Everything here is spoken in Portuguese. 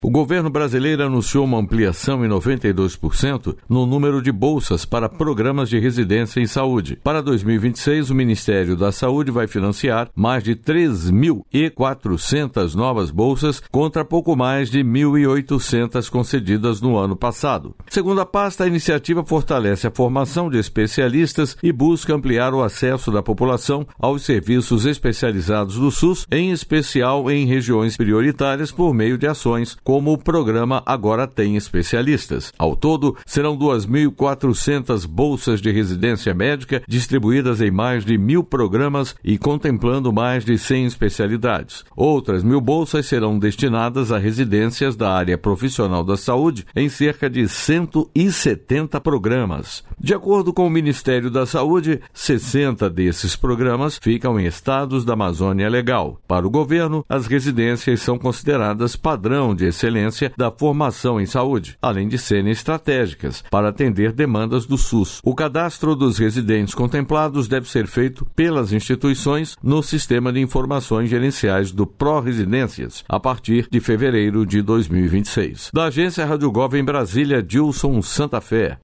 O governo brasileiro anunciou uma ampliação em 92% no número de bolsas para programas de residência em saúde. Para 2026, o Ministério da Saúde vai financiar mais de 3.400 novas bolsas contra pouco mais de 1.800 concedidas no ano passado. Segundo a pasta, a iniciativa fortalece a formação de especialistas e busca ampliar o acesso da população aos serviços especializados do SUS, em especial em regiões prioritárias, por meio de ações como o programa Agora Tem Especialistas. Ao todo, serão 2.400 bolsas de residência médica distribuídas em mais de 1.000 programas e contemplando mais de 100 especialidades. Outras 1.000 bolsas serão destinadas a residências da área profissional da saúde em cerca de 170 programas. De acordo com o Ministério da Saúde, 60 desses programas ficam em estados da Amazônia Legal. Para o governo, as residências são consideradas padrão de excelência da formação em saúde, além de serem estratégicas para atender demandas do SUS. O cadastro dos residentes contemplados deve ser feito pelas instituições no Sistema de Informações Gerenciais do Pró-Residências, a partir de fevereiro de 2026. Da Agência Rádio Gov em Brasília, Dilson Santa Fé.